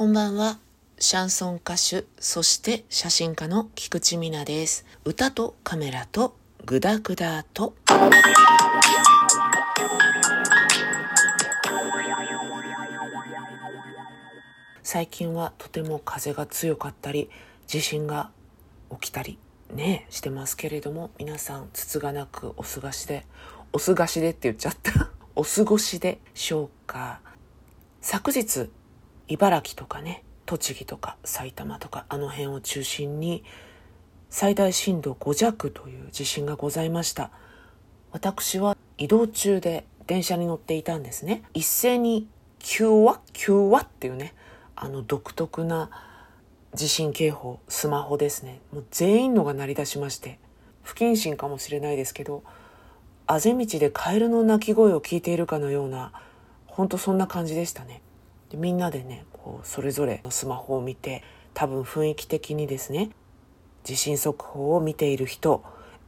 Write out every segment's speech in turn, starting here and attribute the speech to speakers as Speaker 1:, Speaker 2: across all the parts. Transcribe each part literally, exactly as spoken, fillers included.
Speaker 1: こんばんは。シャンソン歌手、そして写真家の菊池美奈です。歌とカメラとグダグダと。最近はとても風が強かったり、地震が起きたりねしてますけれども、皆さんつつがなくお過ごしで、お過ごしでって言っちゃった。お過ごしでしょうか。昨日、茨城とかね、栃木とか埼玉とかあの辺を中心に最大震度ご弱という地震がございました。私は移動中で電車に乗っていたんですね。一斉にキューワキューワっていうね、あの独特な地震警報、スマホですね、もう全員のが鳴り出しまして、不謹慎かもしれないですけど、あぜ道でカエルの鳴き声を聞いているかのような、本当そんな感じでしたね。でみんなでね、こうそれぞれのスマホを見て、多分雰囲気的にですね、地震速報を見ている人、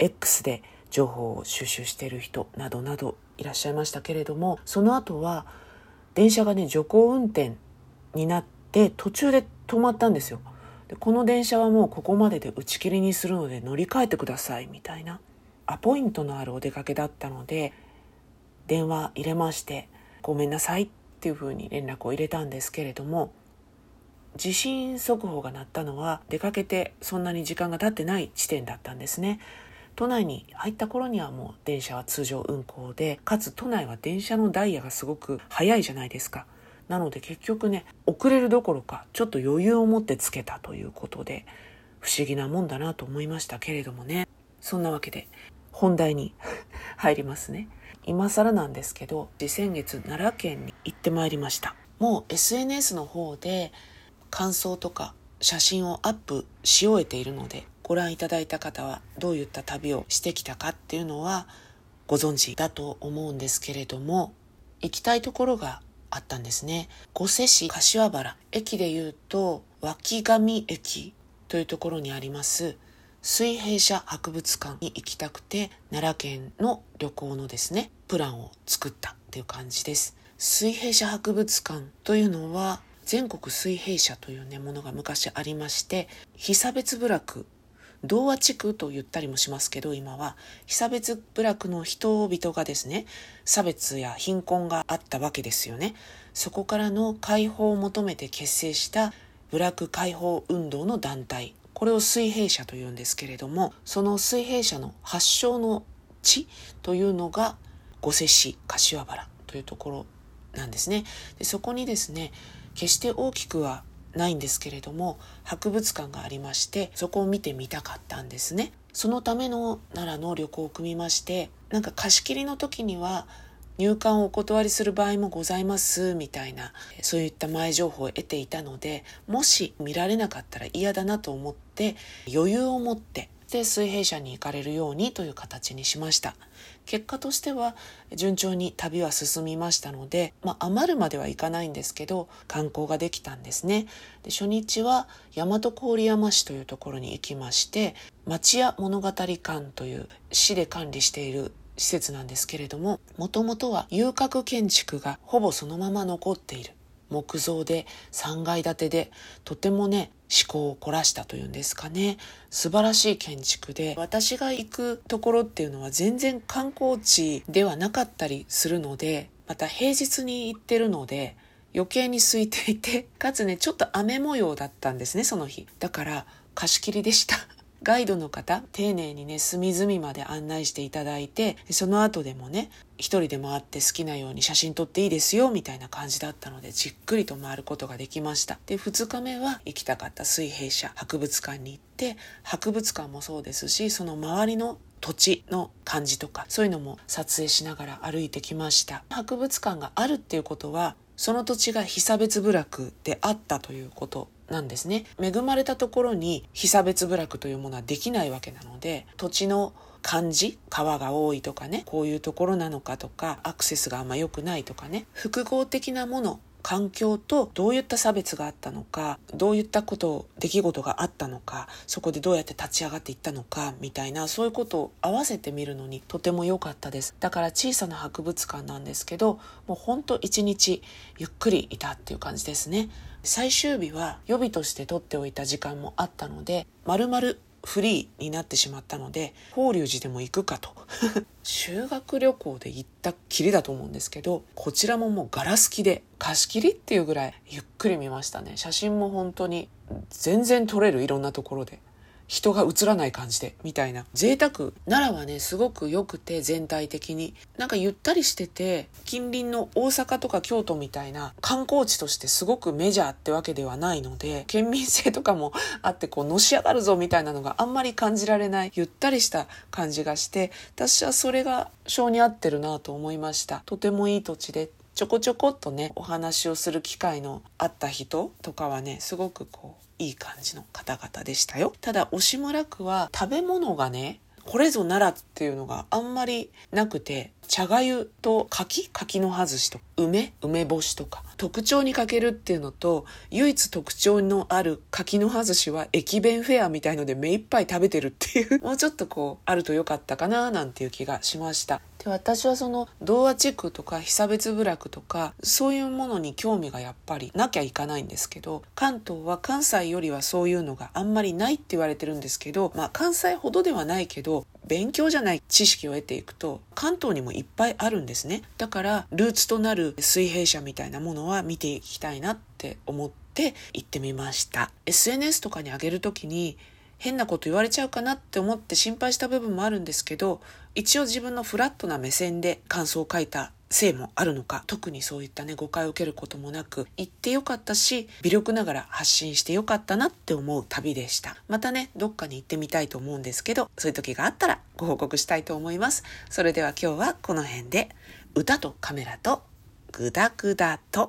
Speaker 1: X で情報を収集している人などなどいらっしゃいましたけれども、その後は電車がね徐行運転になって途中で止まったんですよ。でこの電車はもうここまでで打ち切りにするので乗り換えてくださいみたいなアポイントのあるお出かけだったので、電話入れまして、ごめんなさいっていうふうに連絡を入れたんですけれども、地震速報が鳴ったのは出かけてそんなに時間が経ってない地点だったんですね。都内に入った頃にはもう電車は通常運行で、かつ都内は電車のダイヤがすごく早いじゃないですか。なので結局ね、遅れるどころかちょっと余裕を持ってつけたということで、不思議なもんだなと思いましたけれどもね。そんなわけで本題に入りますね。今更なんですけど、先月奈良県に行ってまいりました。もう エスエヌエス の方で感想とか写真をアップし終えているので、ご覧いただいた方はどういった旅をしてきたかっていうのはご存知だと思うんですけれども、行きたいところがあったんですね。御所市柏原駅でいうと脇上駅というところにあります水平社博物館に行きたくて、奈良県の旅行のですねプランを作ったっていう感じです。水平社博物館というのは全国水平社というねものが昔ありまして、被差別部落、童話地区と言ったりもしますけど、今は被差別部落の人々がですね、差別や貧困があったわけですよね。そこからの解放を求めて結成した部落解放運動の団体、これを水平社というんですけれども、その水平社の発祥の地というのが御所市柏原というところなんですね。でそこにですね、決して大きくはないんですけれども博物館がありまして、そこを見てみたかったんですね。そのための奈良の旅行を組みまして、なんか貸し切りの時には入館をお断りする場合もございますみたいな、そういった前情報を得ていたので、もし見られなかったら嫌だなと思って余裕を持ってで水平社に行かれるようにという形にしました。結果としては順調に旅は進みましたので、まあ、余るまではいかないんですけど観光ができたんですね。で初日は大和郡山市というところに行きまして、町屋物語館という市で管理している施設なんですけれども、もともとは遊郭建築がほぼそのまま残っている木造でさんがい建てで、とてもね趣向を凝らしたというんですかね、素晴らしい建築で、私が行くところっていうのは全然観光地ではなかったりするので、また平日に行ってるので余計に空いていて、かつねちょっと雨模様だったんですね、その日。だから貸し切りでした。ガイドの方、丁寧にね隅々まで案内していただいて、その後でもね一人で回って好きなように写真撮っていいですよみたいな感じだったので、じっくりと回ることができました。でふつかめは行きたかった水平社博物館に行って、博物館もそうですし、その周りの土地の感じとかそういうのも撮影しながら歩いてきました。博物館があるっていうことは、その土地が被差別部落であったということなんですね。恵まれたところに被差別部落というものはできないわけなので、土地の感じ、川が多いとかね、こういうところなのかとか、アクセスがあんま良くないとかね、複合的なもの、環境とどういった差別があったのか、どういったこと出来事があったのか、そこでどうやって立ち上がっていったのかみたいな、そういうことを合わせてみるのにとても良かったです。だから小さな博物館なんですけど、もうほんと一日ゆっくりいたっていう感じですね。 最終日は予備として取っておいた時間もあったので、丸々フリーになってしまったので、法隆寺でも行くかと修学旅行で行ったきりだと思うんですけど、こちらももうガラス機で貸し切りっていうぐらいゆっくり見ましたね。写真も本当に全然撮れる、いろんなところで人が映らない感じでみたいな贅沢。奈良はねすごく良くて、全体的になんかゆったりしてて、近隣の大阪とか京都みたいな観光地としてすごくメジャーってわけではないので、県民性とかもあってこうのし上がるぞみたいなのがあんまり感じられない、ゆったりした感じがして、私はそれが性に合ってるなと思いました。とてもいい土地で、ちょこちょこっとねお話をする機会のあった人とかはね、すごくこういい感じの方々でしたよ。ただ押村区は食べ物がね、これぞ奈良っていうのがあんまりなくて、茶がゆと柿柿の葉寿司と梅梅干しとか特徴に欠けるっていうのと、唯一特徴のある柿の葉寿司は駅弁フェアみたいので目いっぱい食べてるっていうもうちょっとこうあるとよかったかななんていう気がしました。で、私はその童話地区とか久別部落とかそういうものに興味がやっぱりなきゃいかないんですけど、関東は関西よりはそういうのがあんまりないって言われてるんですけど、まあ関西ほどではないけど、勉強じゃない知識を得ていくと関東にもいっぱいあるんですね。だからルーツとなる水平社みたいなものは見ていきたいなって思って行ってみました。 エスエヌエス とかに上げるときに変なこと言われちゃうかなって思って心配した部分もあるんですけど、一応自分のフラットな目線で感想を書いたせいもあるのか、特にそういったね誤解を受けることもなく行ってよかったし、微力ながら発信してよかったなって思う旅でした。またねどっかに行ってみたいと思うんですけど、そういう時があったらご報告したいと思います。それでは今日はこの辺で、歌とカメラとグダグダと。